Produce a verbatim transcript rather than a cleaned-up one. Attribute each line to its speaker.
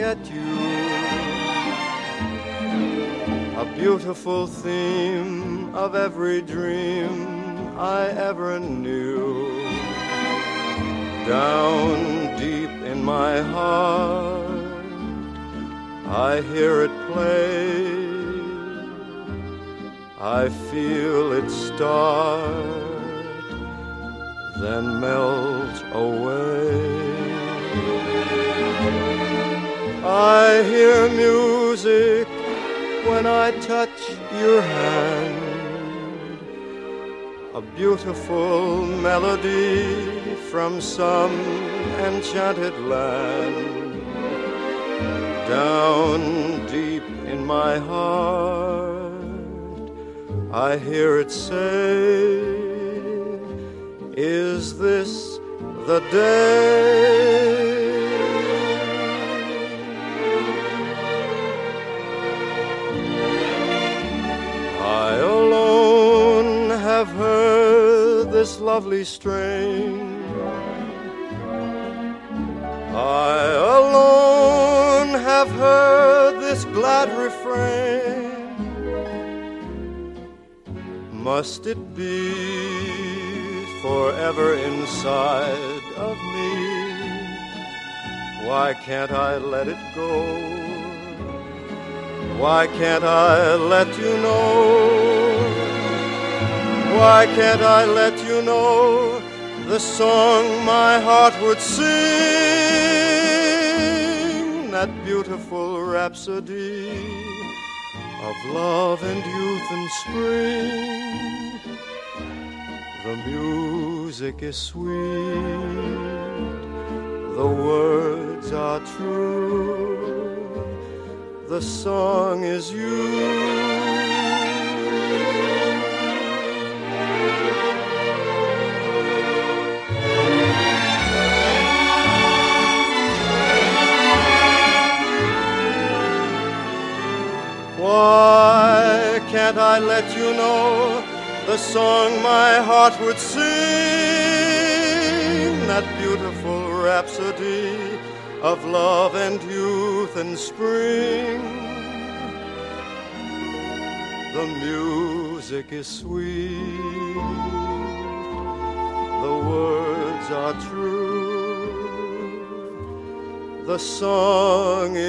Speaker 1: get you. A beautiful theme of every dream I ever knew. Down deep in my heart, I hear it play. I feel it start, then melt away. I hear music when I touch your hand, a beautiful melody from some enchanted land. Down deep in my heart, I hear it say, is this the day? I alone have heard this lovely strain. I alone have heard this glad refrain. Must it be forever inside of me? Why can't I let it go? Why can't I let you know? Why can't I let you know the song my heart would sing? That beautiful rhapsody of love and youth and spring. The music is sweet, the words are true, the song is you. Why can't I let you know the song my heart would sing? That beautiful rhapsody of love and youth and spring. The music is sweet, the words are true, the song is